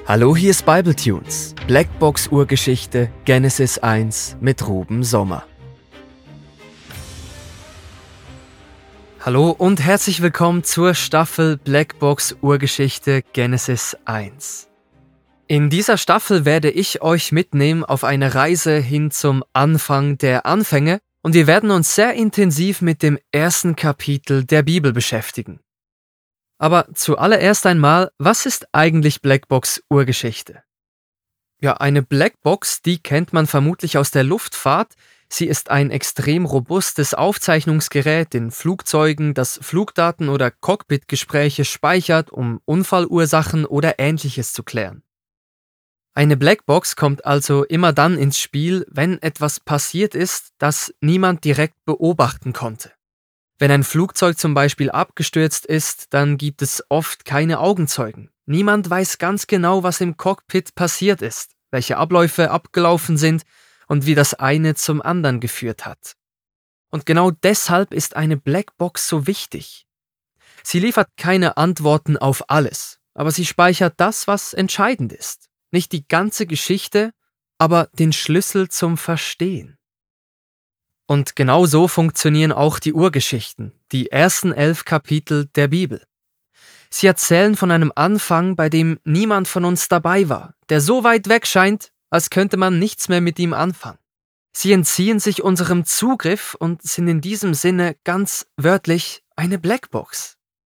Hallo, hier ist Bibletunes, Blackbox Urgeschichte, Genesis 1 mit Ruben Sommer. Hallo und herzlich willkommen zur Staffel Blackbox Urgeschichte Genesis 1. In dieser Staffel werde ich euch mitnehmen auf eine Reise hin zum Anfang der Anfänge und wir werden uns sehr intensiv mit dem ersten Kapitel der Bibel beschäftigen. Aber zuallererst einmal, was ist eigentlich Blackbox Urgeschichte? Ja, eine Blackbox, die kennt man vermutlich aus der Luftfahrt. Sie ist ein extrem robustes Aufzeichnungsgerät in Flugzeugen, das Flugdaten oder Cockpitgespräche speichert, um Unfallursachen oder Ähnliches zu klären. Eine Blackbox kommt also immer dann ins Spiel, wenn etwas passiert ist, das niemand direkt beobachten konnte. Wenn ein Flugzeug zum Beispiel abgestürzt ist, dann gibt es oft keine Augenzeugen. Niemand weiß ganz genau, was im Cockpit passiert ist, welche Abläufe abgelaufen sind und wie das eine zum anderen geführt hat. Und genau deshalb ist eine Blackbox so wichtig. Sie liefert keine Antworten auf alles, aber sie speichert das, was entscheidend ist. Nicht die ganze Geschichte, aber den Schlüssel zum Verstehen. Und genau so funktionieren auch die Urgeschichten, die ersten 11 Kapitel der Bibel. Sie erzählen von einem Anfang, bei dem niemand von uns dabei war, der so weit weg scheint, als könnte man nichts mehr mit ihm anfangen. Sie entziehen sich unserem Zugriff und sind in diesem Sinne ganz wörtlich eine Blackbox.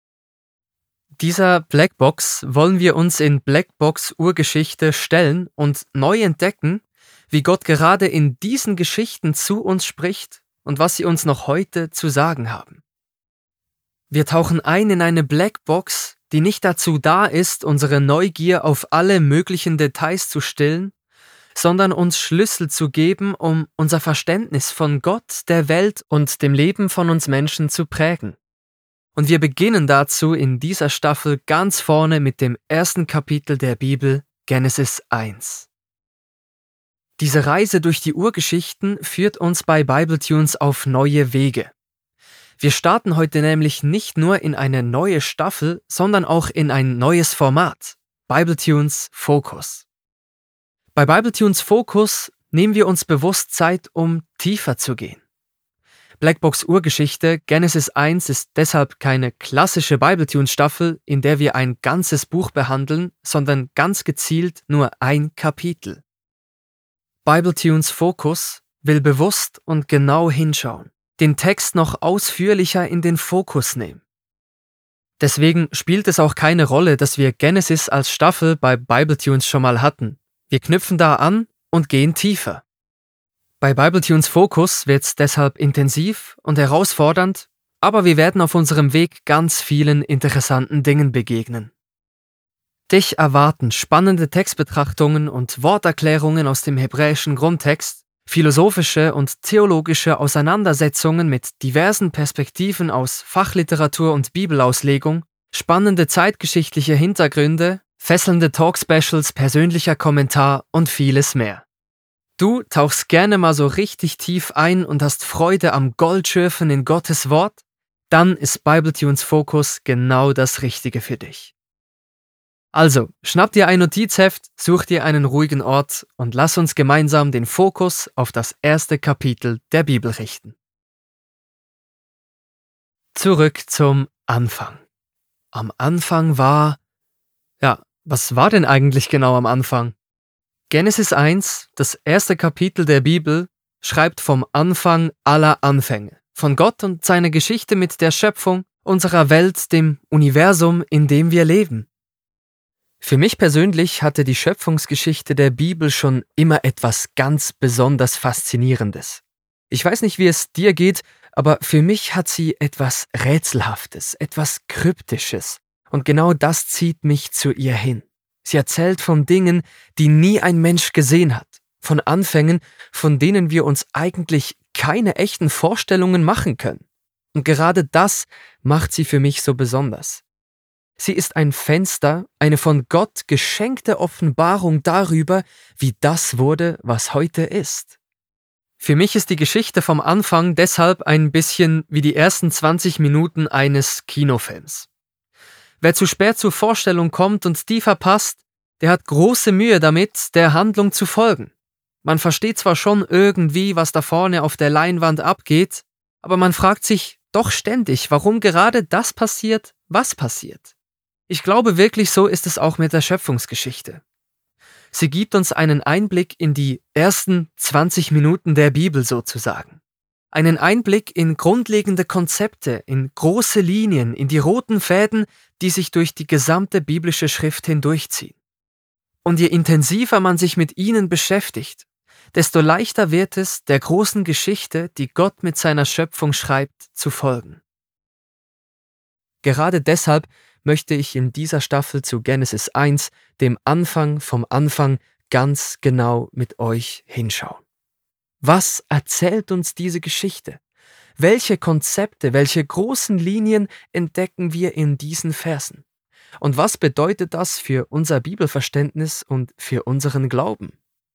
Dieser Blackbox wollen wir uns in Blackbox Urgeschichte stellen und neu entdecken, wie Gott gerade in diesen Geschichten zu uns spricht und was sie uns noch heute zu sagen haben. Wir tauchen ein in eine Blackbox, die nicht dazu da ist, unsere Neugier auf alle möglichen Details zu stillen, sondern uns Schlüssel zu geben, um unser Verständnis von Gott, der Welt und dem Leben von uns Menschen zu prägen. Und wir beginnen dazu in dieser Staffel ganz vorne mit dem ersten Kapitel der Bibel, Genesis 1. Diese Reise durch die Urgeschichten führt uns bei Bibletunes auf neue Wege. Wir starten heute nämlich nicht nur in eine neue Staffel, sondern auch in ein neues Format, Bibletunes Focus. Bei Bibletunes Focus nehmen wir uns bewusst Zeit, um tiefer zu gehen. Blackbox Urgeschichte Genesis 1 ist deshalb keine klassische Bibletunes-Staffel, in der wir ein ganzes Buch behandeln, sondern ganz gezielt nur ein Kapitel. Bibletunes Focus will bewusst und genau hinschauen, den Text noch ausführlicher in den Fokus nehmen. Deswegen spielt es auch keine Rolle, dass wir Genesis als Staffel bei Bibletunes schon mal hatten. Wir knüpfen da an und gehen tiefer. Bei Bibletunes Focus wird es deshalb intensiv und herausfordernd, aber wir werden auf unserem Weg ganz vielen interessanten Dingen begegnen. Dich erwarten spannende Textbetrachtungen und Worterklärungen aus dem hebräischen Grundtext, philosophische und theologische Auseinandersetzungen mit diversen Perspektiven aus Fachliteratur und Bibelauslegung, spannende zeitgeschichtliche Hintergründe, fesselnde Talk-Specials, persönlicher Kommentar und vieles mehr. Du tauchst gerne mal so richtig tief ein und hast Freude am Goldschürfen in Gottes Wort? Dann ist Bibletunes Focus genau das Richtige für dich. Also, schnapp dir ein Notizheft, such dir einen ruhigen Ort und lass uns gemeinsam den Fokus auf das erste Kapitel der Bibel richten. Zurück zum Anfang. Am Anfang war... was war denn eigentlich genau am Anfang? Genesis 1, das erste Kapitel der Bibel, schreibt vom Anfang aller Anfänge, von Gott und seiner Geschichte mit der Schöpfung, unserer Welt, dem Universum, in dem wir leben. Für mich persönlich hatte die Schöpfungsgeschichte der Bibel schon immer etwas ganz besonders Faszinierendes. Ich weiß nicht, wie es dir geht, aber für mich hat sie etwas Rätselhaftes, etwas Kryptisches. Und genau das zieht mich zu ihr hin. Sie erzählt von Dingen, die nie ein Mensch gesehen hat, von Anfängen, von denen wir uns eigentlich keine echten Vorstellungen machen können. Und gerade das macht sie für mich so besonders. Sie ist ein Fenster, eine von Gott geschenkte Offenbarung darüber, wie das wurde, was heute ist. Für mich ist die Geschichte vom Anfang deshalb ein bisschen wie die ersten 20 Minuten eines Kinofilms. Wer zu spät zur Vorstellung kommt und die verpasst, der hat große Mühe damit, der Handlung zu folgen. Man versteht zwar schon irgendwie, was da vorne auf der Leinwand abgeht, aber man fragt sich doch ständig, warum gerade das passiert, was passiert. Ich glaube wirklich, so ist es auch mit der Schöpfungsgeschichte. Sie gibt uns einen Einblick in die ersten 20 Minuten der Bibel sozusagen. Einen Einblick in grundlegende Konzepte, in große Linien, in die roten Fäden, die sich durch die gesamte biblische Schrift hindurchziehen. Und je intensiver man sich mit ihnen beschäftigt, desto leichter wird es, der großen Geschichte, die Gott mit seiner Schöpfung schreibt, zu folgen. Gerade deshalb möchte ich in dieser Staffel zu Genesis 1, dem Anfang vom Anfang, ganz genau mit euch hinschauen. Was erzählt uns diese Geschichte? Welche Konzepte, welche großen Linien entdecken wir in diesen Versen? Und was bedeutet das für unser Bibelverständnis und für unseren Glauben?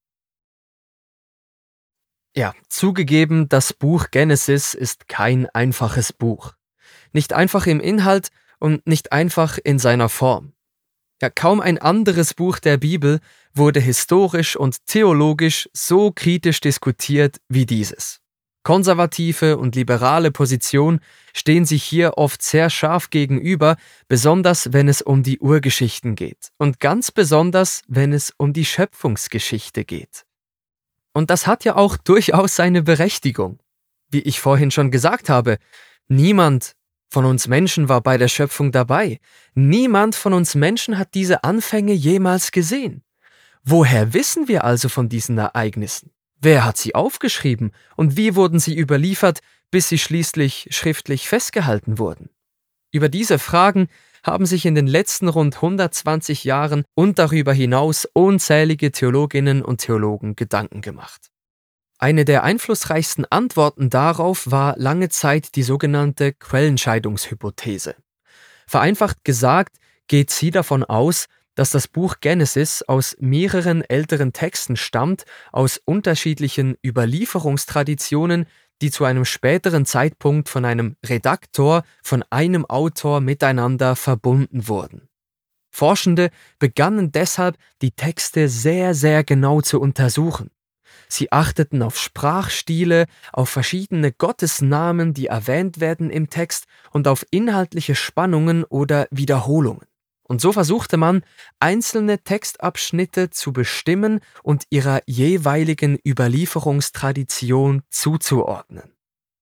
Ja, zugegeben, das Buch Genesis ist kein einfaches Buch. Nicht einfach im Inhalt und nicht einfach in seiner Form. Ja, kaum ein anderes Buch der Bibel wurde historisch und theologisch so kritisch diskutiert wie dieses. Konservative und liberale Positionen stehen sich hier oft sehr scharf gegenüber, besonders wenn es um die Urgeschichten geht und ganz besonders, wenn es um die Schöpfungsgeschichte geht. Und das hat ja auch durchaus seine Berechtigung. Wie ich vorhin schon gesagt habe, niemand von uns Menschen war bei der Schöpfung dabei. Niemand von uns Menschen hat diese Anfänge jemals gesehen. Woher wissen wir also von diesen Ereignissen? Wer hat sie aufgeschrieben und wie wurden sie überliefert, bis sie schließlich schriftlich festgehalten wurden? Über diese Fragen haben sich in den letzten rund 120 Jahren und darüber hinaus unzählige Theologinnen und Theologen Gedanken gemacht. Eine der einflussreichsten Antworten darauf war lange Zeit die sogenannte Quellenscheidungshypothese. Vereinfacht gesagt geht sie davon aus, dass das Buch Genesis aus mehreren älteren Texten stammt, aus unterschiedlichen Überlieferungstraditionen, die zu einem späteren Zeitpunkt von einem Redaktor, von einem Autor miteinander verbunden wurden. Forschende begannen deshalb, die Texte sehr, sehr genau zu untersuchen. Sie achteten auf Sprachstile, auf verschiedene Gottesnamen, die erwähnt werden im Text, und auf inhaltliche Spannungen oder Wiederholungen. Und so versuchte man, einzelne Textabschnitte zu bestimmen und ihrer jeweiligen Überlieferungstradition zuzuordnen.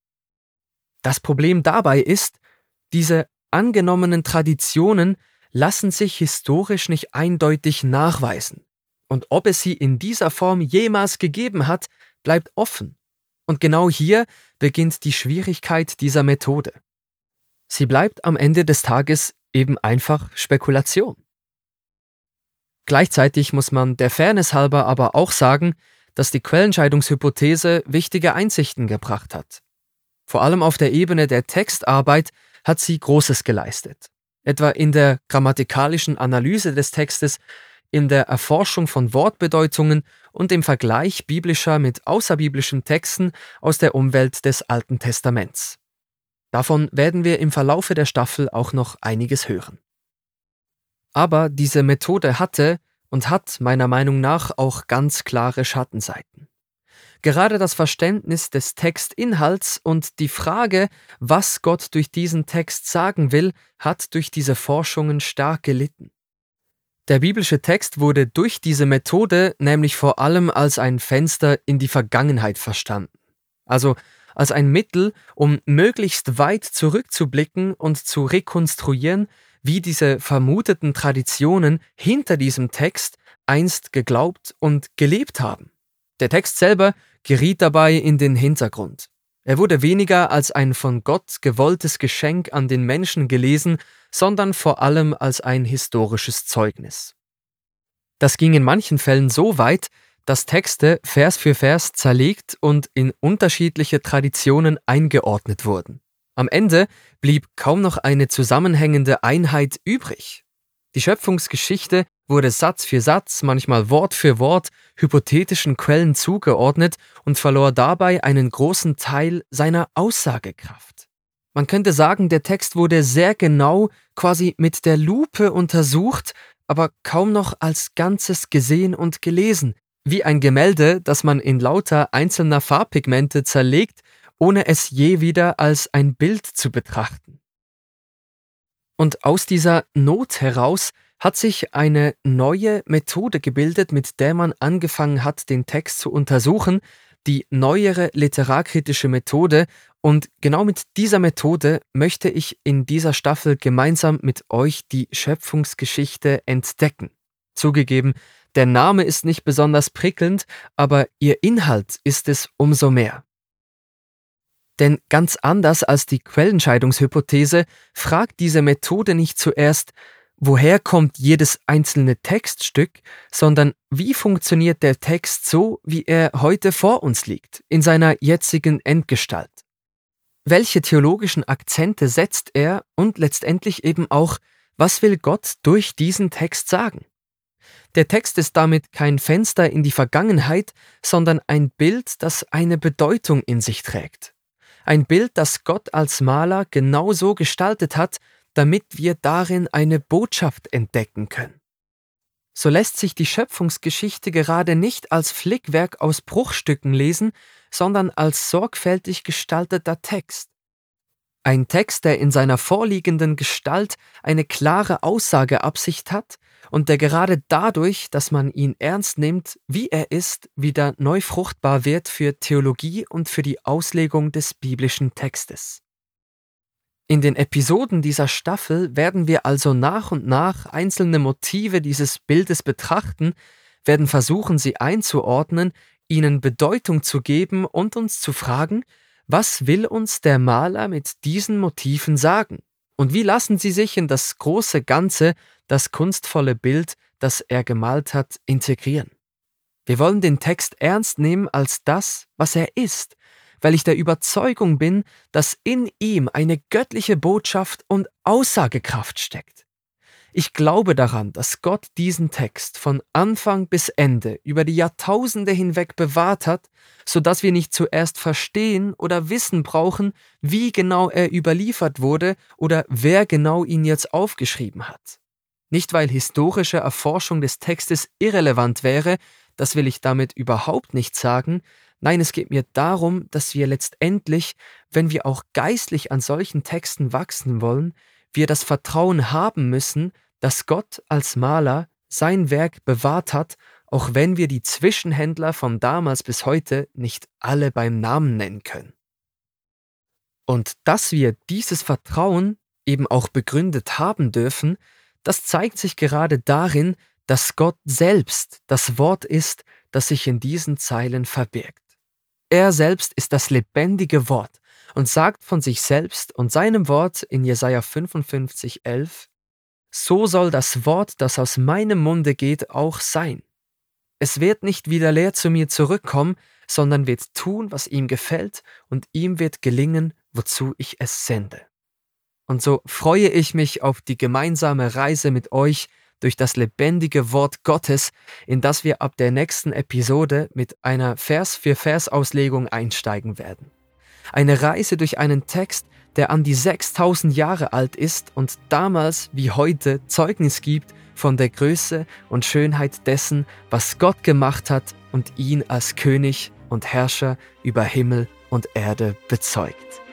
Das Problem dabei ist, diese angenommenen Traditionen lassen sich historisch nicht eindeutig nachweisen. Und ob es sie in dieser Form jemals gegeben hat, bleibt offen. Und genau hier beginnt die Schwierigkeit dieser Methode. Sie bleibt am Ende des Tages eben einfach Spekulation. Gleichzeitig muss man der Fairness halber aber auch sagen, dass die Quellenscheidungshypothese wichtige Einsichten gebracht hat. Vor allem auf der Ebene der Textarbeit hat sie Großes geleistet. Etwa in der grammatikalischen Analyse des Textes, in der Erforschung von Wortbedeutungen und im Vergleich biblischer mit außerbiblischen Texten aus der Umwelt des Alten Testaments. Davon werden wir im Verlaufe der Staffel auch noch einiges hören. Aber diese Methode hatte und hat meiner Meinung nach auch ganz klare Schattenseiten. Gerade das Verständnis des Textinhalts und die Frage, was Gott durch diesen Text sagen will, hat durch diese Forschungen stark gelitten. Der biblische Text wurde durch diese Methode nämlich vor allem als ein Fenster in die Vergangenheit verstanden. Also als ein Mittel, um möglichst weit zurückzublicken und zu rekonstruieren, wie diese vermuteten Traditionen hinter diesem Text einst geglaubt und gelebt haben. Der Text selber geriet dabei in den Hintergrund. Er wurde weniger als ein von Gott gewolltes Geschenk an den Menschen gelesen, sondern vor allem als ein historisches Zeugnis. Das ging in manchen Fällen so weit, dass Texte Vers für Vers zerlegt und in unterschiedliche Traditionen eingeordnet wurden. Am Ende blieb kaum noch eine zusammenhängende Einheit übrig. Die Schöpfungsgeschichte wurde Satz für Satz, manchmal Wort für Wort, hypothetischen Quellen zugeordnet und verlor dabei einen großen Teil seiner Aussagekraft. Man könnte sagen, der Text wurde sehr genau, quasi mit der Lupe untersucht, aber kaum noch als Ganzes gesehen und gelesen, wie ein Gemälde, das man in lauter einzelner Farbpigmente zerlegt, ohne es je wieder als ein Bild zu betrachten. Und aus dieser Not heraus hat sich eine neue Methode gebildet, mit der man angefangen hat, den Text zu untersuchen, die neuere literarkritische Methode. Und genau mit dieser Methode möchte ich in dieser Staffel gemeinsam mit euch die Schöpfungsgeschichte entdecken. Zugegeben, der Name ist nicht besonders prickelnd, aber ihr Inhalt ist es umso mehr. Denn ganz anders als die Quellenscheidungshypothese fragt diese Methode nicht zuerst, woher kommt jedes einzelne Textstück, sondern wie funktioniert der Text so, wie er heute vor uns liegt, in seiner jetzigen Endgestalt? Welche theologischen Akzente setzt er und letztendlich eben auch, was will Gott durch diesen Text sagen? Der Text ist damit kein Fenster in die Vergangenheit, sondern ein Bild, das eine Bedeutung in sich trägt. Ein Bild, das Gott als Maler genau so gestaltet hat, damit wir darin eine Botschaft entdecken können. So lässt sich die Schöpfungsgeschichte gerade nicht als Flickwerk aus Bruchstücken lesen, sondern als sorgfältig gestalteter Text. Ein Text, der in seiner vorliegenden Gestalt eine klare Aussageabsicht hat und der gerade dadurch, dass man ihn ernst nimmt, wie er ist, wieder neu fruchtbar wird für Theologie und für die Auslegung des biblischen Textes. In den Episoden dieser Staffel werden wir also nach und nach einzelne Motive dieses Bildes betrachten, werden versuchen, sie einzuordnen, ihnen Bedeutung zu geben und uns zu fragen, was will uns der Maler mit diesen Motiven sagen? Und wie lassen sie sich in das große Ganze, das kunstvolle Bild, das er gemalt hat, integrieren? Wir wollen den Text ernst nehmen als das, was er ist, weil ich der Überzeugung bin, dass in ihm eine göttliche Botschaft und Aussagekraft steckt. Ich glaube daran, dass Gott diesen Text von Anfang bis Ende über die Jahrtausende hinweg bewahrt hat, sodass wir nicht zuerst verstehen oder wissen brauchen, wie genau er überliefert wurde oder wer genau ihn jetzt aufgeschrieben hat. Nicht, weil historische Erforschung des Textes irrelevant wäre, das will ich damit überhaupt nicht sagen. Nein, es geht mir darum, dass wir letztendlich, wenn wir auch geistlich an solchen Texten wachsen wollen, wir das Vertrauen haben müssen, dass Gott als Maler sein Werk bewahrt hat, auch wenn wir die Zwischenhändler von damals bis heute nicht alle beim Namen nennen können. Und dass wir dieses Vertrauen eben auch begründet haben dürfen, das zeigt sich gerade darin, dass Gott selbst das Wort ist, das sich in diesen Zeilen verbirgt. Er selbst ist das lebendige Wort und sagt von sich selbst und seinem Wort in Jesaja 55,11: So soll das Wort, das aus meinem Munde geht, auch sein. Es wird nicht wieder leer zu mir zurückkommen, sondern wird tun, was ihm gefällt, und ihm wird gelingen, wozu ich es sende. Und so freue ich mich auf die gemeinsame Reise mit euch durch das lebendige Wort Gottes, in das wir ab der nächsten Episode mit einer Vers-für-Vers-Auslegung einsteigen werden. Eine Reise durch einen Text, der an die 6000 Jahre alt ist und damals wie heute Zeugnis gibt von der Größe und Schönheit dessen, was Gott gemacht hat und ihn als König und Herrscher über Himmel und Erde bezeugt.